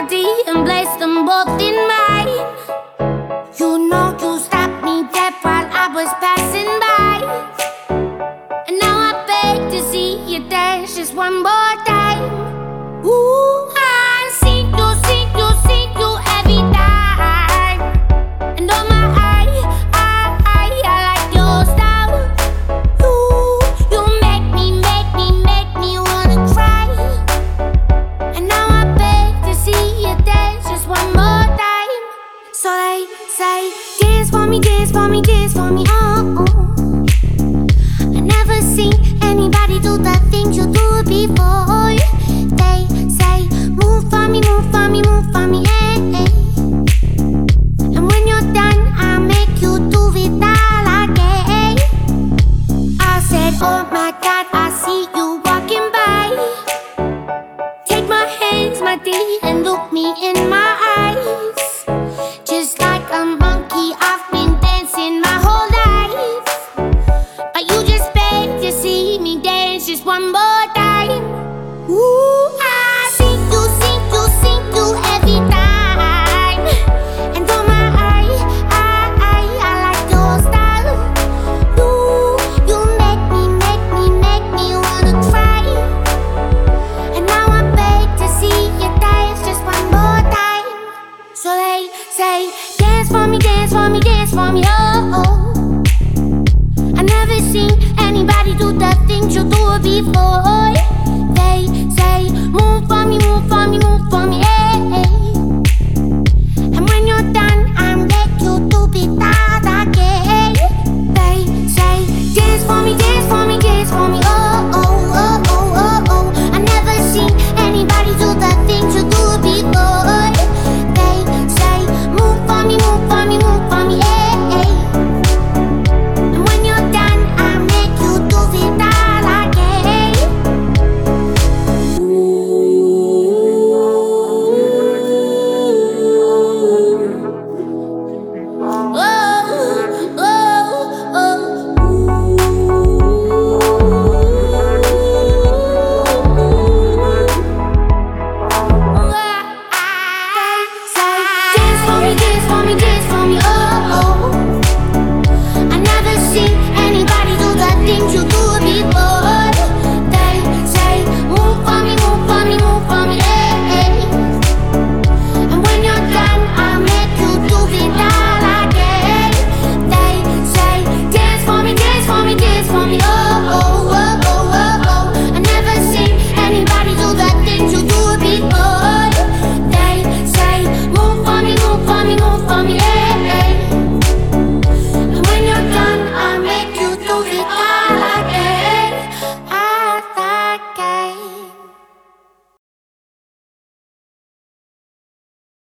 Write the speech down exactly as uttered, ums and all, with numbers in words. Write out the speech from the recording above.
D and place them both in mine. You know you stopped me dead while I was passing by, and now I beg to see you dance just one more time. Ooh, I see you, see you, see you every time. And on my eye, I, I, I like your style. You, you make me, make me, make me wanna cry. And now I beg to see you dance just one more time. So they say, dance for me, dance for me, dance for me, oh, oh. I never seen anybody do the things you do before. They say, move for me, move for me, move for me, eh, eh. And when you're done, I'll make you do it all again. I said, oh my God, I see you walking by. Take my hands, my D, and look me in my eyes. Just like a monkey, I've been dancing my whole life, but you just beg to see me dance just one more time. Ooh, I see you, see you, see you every time. And on my eye, I, I, I like your style. You, you make me, make me, make me wanna cry. And now I beg to see you dance just one more time. So they say, dance for me, dance for me, dance for me, oh, oh. I never seen anybody do the things you do before. They say, move for me, move for me, move for me,